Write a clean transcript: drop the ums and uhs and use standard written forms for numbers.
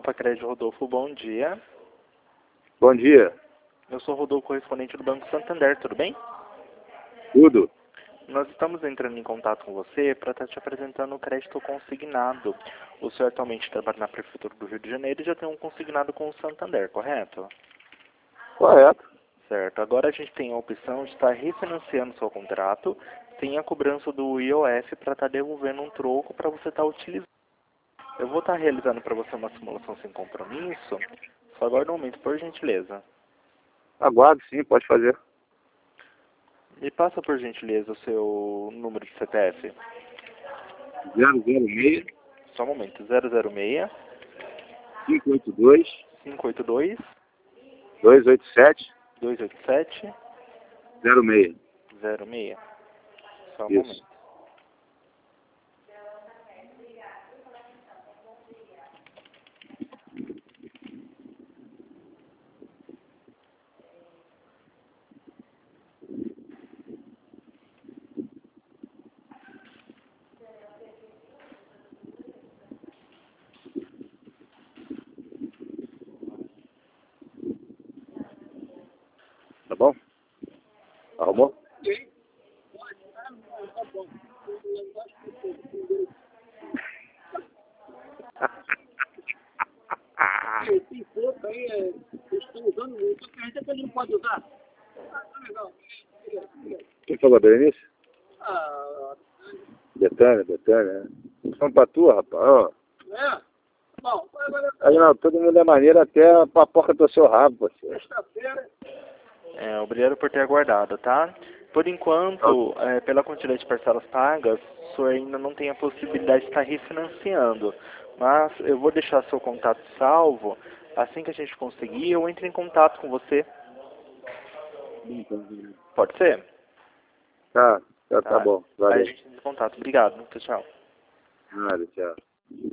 Copa Crédito Rodolfo, bom dia. Bom dia. Eu sou o Rodolfo, correspondente do Banco Santander, tudo bem? Tudo? Nós estamos entrando em contato com você para estar te apresentando o crédito consignado. O senhor atualmente trabalha na Prefeitura do Rio de Janeiro e já tem um consignado com o Santander, correto? Correto. Certo. Agora a gente tem a opção de estar refinanciando seu contrato, tem a cobrança do IOF para estar devolvendo um troco para você estar utilizando. Eu vou estar realizando para você uma simulação sem compromisso. Só aguarda um momento, por gentileza. Aguardo, sim, pode fazer. Me passa, por gentileza, o seu número de CPF. 006 Só um momento. 006 582 582 287 287 06. 06. Só um Isso. momento. Tá bom? Arrumou? Tem pouco aí, eles estão usando muito. A gente ele não pode usar. Legal. Quem falou, Berenice? Ah, Betânia, né? São pra tua, rapaz. Ó. é? Bom, agora Aí, não, todo mundo é maneiro até a papoca do seu rabo, você. sexta-feira. Obrigado por ter aguardado, tá? Por enquanto, pela quantidade de parcelas pagas, o senhor ainda não tem a possibilidade de estar refinanciando. Mas eu vou deixar seu contato salvo. Assim que a gente conseguir, eu entro em contato com você. Pode ser? Tá bom. Aí a Valeu. gente entra em contato. Obrigado. Tchau, tchau. Nada, tchau.